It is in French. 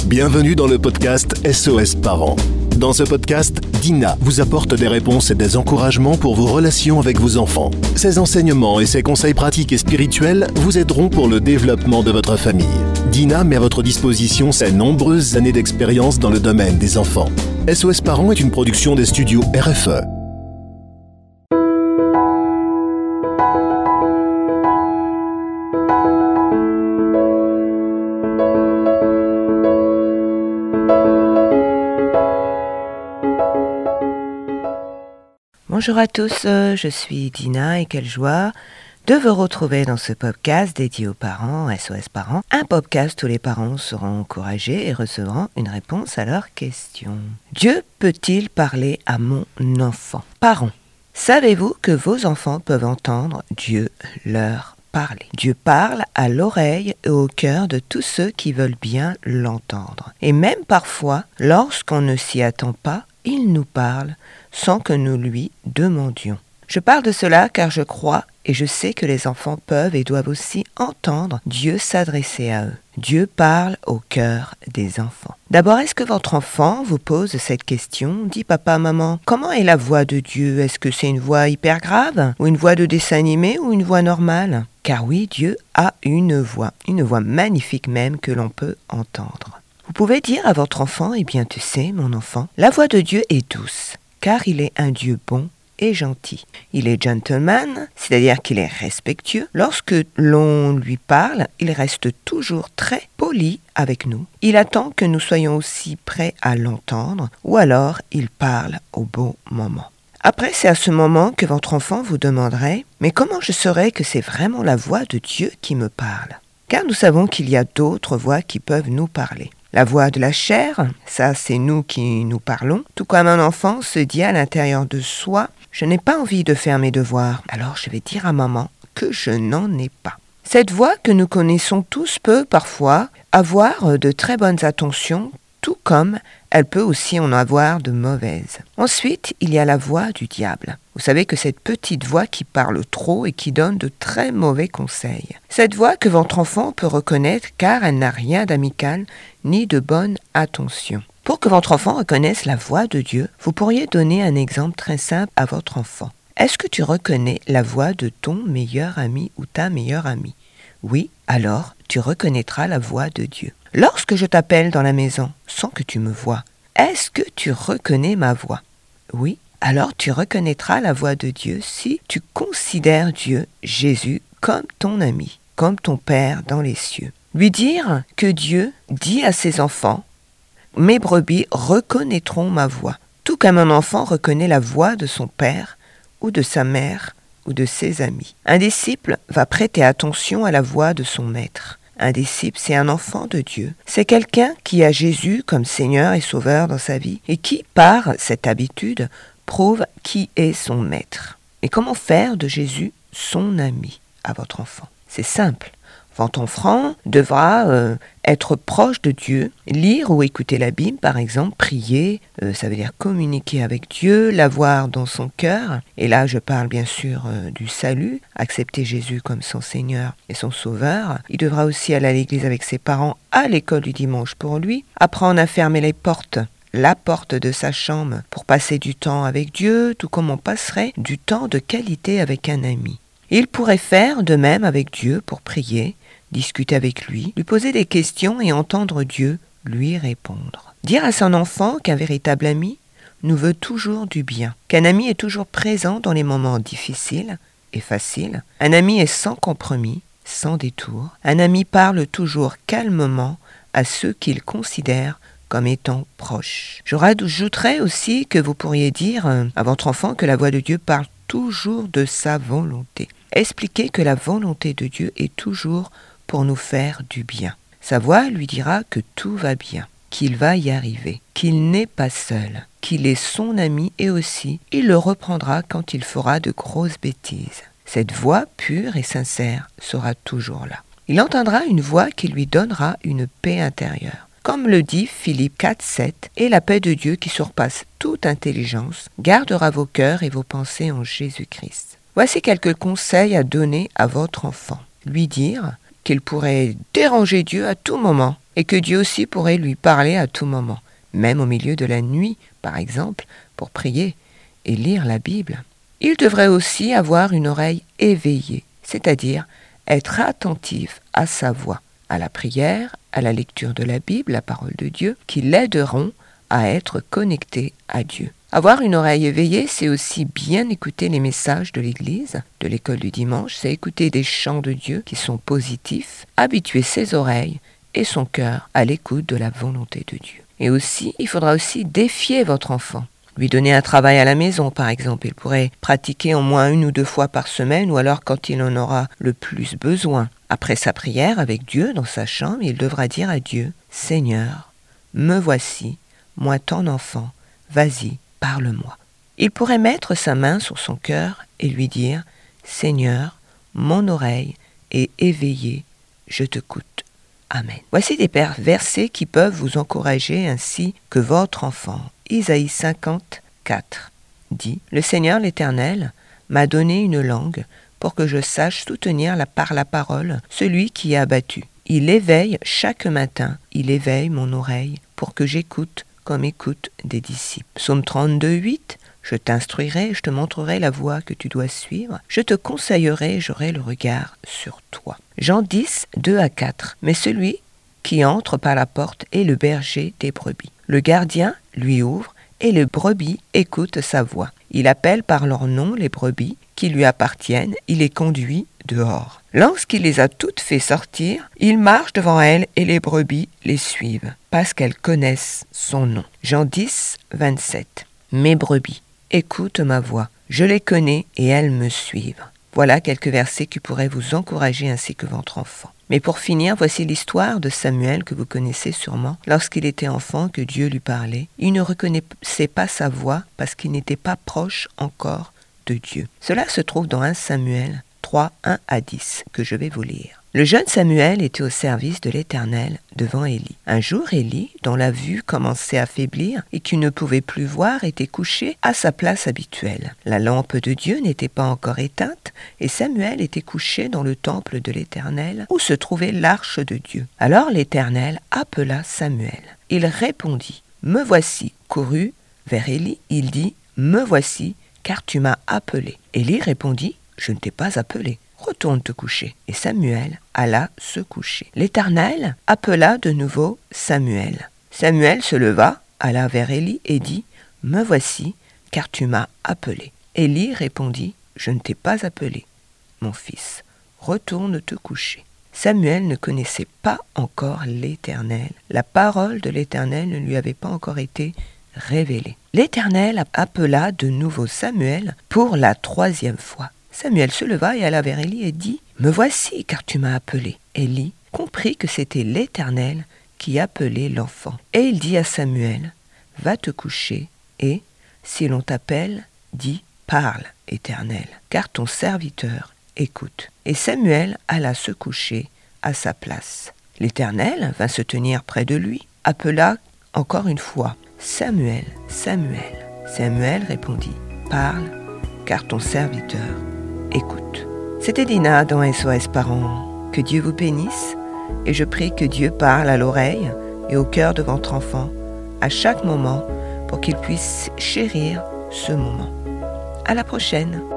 Bienvenue dans le podcast SOS Parents. Dans ce podcast, Dina vous apporte des réponses et des encouragements pour vos relations avec vos enfants. Ses enseignements et ses conseils pratiques et spirituels vous aideront pour le développement de votre famille. Dina met à votre disposition ses nombreuses années d'expérience dans le domaine des enfants. SOS Parents est une production des studios RFE. Bonjour à tous, je suis Dina et quelle joie de vous retrouver dans ce podcast dédié aux parents, SOS Parents. Un podcast où les parents seront encouragés et recevront une réponse à leurs questions. Dieu peut-il parler à mon enfant ? Parents, savez-vous que vos enfants peuvent entendre Dieu leur parler ? Dieu parle à l'oreille et au cœur de tous ceux qui veulent bien l'entendre. Et même parfois, lorsqu'on ne s'y attend pas, il nous parle sans que nous lui demandions. Je parle de cela car je crois et je sais que les enfants peuvent et doivent aussi entendre Dieu s'adresser à eux. Dieu parle au cœur des enfants. D'abord, est-ce que votre enfant vous pose cette question ? Dit papa, maman, comment est la voix de Dieu ? Est-ce que c'est une voix hyper grave ? Ou une voix de dessin animé ? Ou une voix normale ? Car oui, Dieu a une voix magnifique même que l'on peut entendre. Vous pouvez dire à votre enfant, eh bien tu sais, mon enfant, la voix de Dieu est douce, car il est un Dieu bon et gentil. Il est gentleman, c'est-à-dire qu'il est respectueux. Lorsque l'on lui parle, il reste toujours très poli avec nous. Il attend que nous soyons aussi prêts à l'entendre, ou alors il parle au bon moment. Après, c'est à ce moment que votre enfant vous demanderait « Mais comment je saurais que c'est vraiment la voix de Dieu qui me parle ?» Car nous savons qu'il y a d'autres voix qui peuvent nous parler. La voix de la chair, ça c'est nous qui nous parlons. Tout comme un enfant se dit à l'intérieur de soi « Je n'ai pas envie de faire mes devoirs, alors je vais dire à maman que je n'en ai pas ». Cette voix que nous connaissons tous peut parfois avoir de très bonnes intentions, tout comme elle peut aussi en avoir de mauvaises. Ensuite, il y a la voix du diable. Vous savez que cette petite voix qui parle trop et qui donne de très mauvais conseils. Cette voix que votre enfant peut reconnaître car elle n'a rien d'amical ni de bonne attention. Pour que votre enfant reconnaisse la voix de Dieu, vous pourriez donner un exemple très simple à votre enfant. Est-ce que tu reconnais la voix de ton meilleur ami ou ta meilleure amie ? Oui, alors tu reconnaîtras la voix de Dieu. Lorsque je t'appelle dans la maison sans que tu me vois, est-ce que tu reconnais ma voix ? Oui, alors tu reconnaîtras la voix de Dieu si tu considères Dieu, Jésus, comme ton ami, comme ton Père dans les cieux. Lui dire que Dieu dit à ses enfants « Mes brebis reconnaîtront ma voix », tout comme un enfant reconnaît la voix de son père ou de sa mère ou de ses amis. Un disciple va prêter attention à la voix de son maître. Un disciple, c'est un enfant de Dieu. C'est quelqu'un qui a Jésus comme Seigneur et Sauveur dans sa vie et qui, par cette habitude, prouve qui est son maître. Et comment faire de Jésus son ami à votre enfant ? C'est simple. Votre enfant devra être proche de Dieu, lire ou écouter la Bible par exemple, prier, ça veut dire communiquer avec Dieu, l'avoir dans son cœur. Et là je parle bien sûr du salut, accepter Jésus comme son Seigneur et son Sauveur. Il devra aussi aller à l'église avec ses parents, à l'école du dimanche pour lui, apprendre à fermer la porte de sa chambre pour passer du temps avec Dieu, tout comme on passerait du temps de qualité avec un ami. Il pourrait faire de même avec Dieu pour prier, discuter avec lui poser des questions et entendre Dieu lui répondre. Dire à son enfant qu'un véritable ami nous veut toujours du bien, qu'un ami est toujours présent dans les moments difficiles et faciles. Un ami est sans compromis, sans détour. Un ami parle toujours calmement à ceux qu'il considère comme étant proches. Je rajouterais aussi que vous pourriez dire à votre enfant que la voix de Dieu parle toujours de sa volonté. Expliquez que la volonté de Dieu est toujours pour nous faire du bien. Sa voix lui dira que tout va bien, qu'il va y arriver, qu'il n'est pas seul, qu'il est son ami et aussi il le reprendra quand il fera de grosses bêtises. Cette voix pure et sincère sera toujours là. Il entendra une voix qui lui donnera une paix intérieure. Comme le dit Philippiens 4:7, et la paix de Dieu qui surpasse toute intelligence gardera vos cœurs et vos pensées en Jésus-Christ. Voici quelques conseils à donner à votre enfant. Lui dire qu'il pourrait déranger Dieu à tout moment et que Dieu aussi pourrait lui parler à tout moment, même au milieu de la nuit, par exemple, pour prier et lire la Bible. Il devrait aussi avoir une oreille éveillée, c'est-à-dire être attentif à sa voix, à la prière, à la lecture de la Bible, la parole de Dieu, qui l'aideront à être connecté à Dieu. Avoir une oreille éveillée, c'est aussi bien écouter les messages de l'Église, de l'école du dimanche, c'est écouter des chants de Dieu qui sont positifs, habituer ses oreilles et son cœur à l'écoute de la volonté de Dieu. Et aussi, il faudra aussi défier votre enfant. Lui donner un travail à la maison, par exemple. Il pourrait pratiquer au moins 1 ou 2 fois par semaine, ou alors quand il en aura le plus besoin. Après sa prière avec Dieu dans sa chambre, il devra dire à Dieu « Seigneur, me voici, moi ton enfant, vas-y, parle-moi. » Il pourrait mettre sa main sur son cœur et lui dire « Seigneur, mon oreille est éveillée, je t'écoute. Amen. » Voici des versets qui peuvent vous encourager ainsi que votre enfant. Isaïe 54 dit « Le Seigneur l'Éternel m'a donné une langue pour que je sache soutenir par la parole celui qui est abattu. Il éveille chaque matin, il éveille mon oreille pour que j'écoute comme écoute des disciples. » Psaume 32, 8 « Je t'instruirai, je te montrerai la voie que tu dois suivre. Je te conseillerai, j'aurai le regard sur toi. » Jean 10, 2 à 4 « Mais celui qui entre par la porte est le berger des brebis. Le gardien lui ouvre et les brebis écoutent sa voix. Il appelle par leur nom les brebis qui lui appartiennent, il les conduit dehors. Lorsqu'il les a toutes fait sortir, il marche devant elles et les brebis les suivent, parce qu'elles connaissent son nom. Jean 10, 27 « Mes brebis écoutent ma voix, je les connais et elles me suivent. » Voilà quelques versets qui pourraient vous encourager ainsi que votre enfant. Mais pour finir, voici l'histoire de Samuel que vous connaissez sûrement. Lorsqu'il était enfant, que Dieu lui parlait, il ne reconnaissait pas sa voix parce qu'il n'était pas proche encore de Dieu. Cela se trouve dans 1 Samuel 3, 1 à 10, que je vais vous lire. Le jeune Samuel était au service de l'Éternel devant Élie. Un jour, Élie, dont la vue commençait à faiblir et qui ne pouvait plus voir, était couché à sa place habituelle. La lampe de Dieu n'était pas encore éteinte et Samuel était couché dans le temple de l'Éternel où se trouvait l'arche de Dieu. Alors l'Éternel appela Samuel. Il répondit « Me voici » courut vers Élie. Il dit « Me voici, car tu m'as appelé. » Élie répondit « Je ne t'ai pas appelé. Retourne te coucher. » Et Samuel alla se coucher. L'Éternel appela de nouveau Samuel. Samuel se leva, alla vers Élie et dit « Me voici, car tu m'as appelé. » Élie répondit « Je ne t'ai pas appelé, mon fils. Retourne te coucher. » Samuel ne connaissait pas encore l'Éternel. La parole de l'Éternel ne lui avait pas encore été révélée. L'Éternel appela de nouveau Samuel pour la 3e fois. Samuel se leva et alla vers Élie et dit « Me voici, car tu m'as appelé. » Élie comprit que c'était l'Éternel qui appelait l'enfant. Et il dit à Samuel « Va te coucher et, si l'on t'appelle, dis « Parle, Éternel, car ton serviteur écoute. » Et Samuel alla se coucher à sa place. L'Éternel vint se tenir près de lui, appela encore une fois « Samuel, Samuel. » Samuel répondit « Parle, car ton serviteur écoute. » C'était Dina dans SOS Parents. Que Dieu vous bénisse et je prie que Dieu parle à l'oreille et au cœur de votre enfant à chaque moment pour qu'il puisse chérir ce moment. À la prochaine.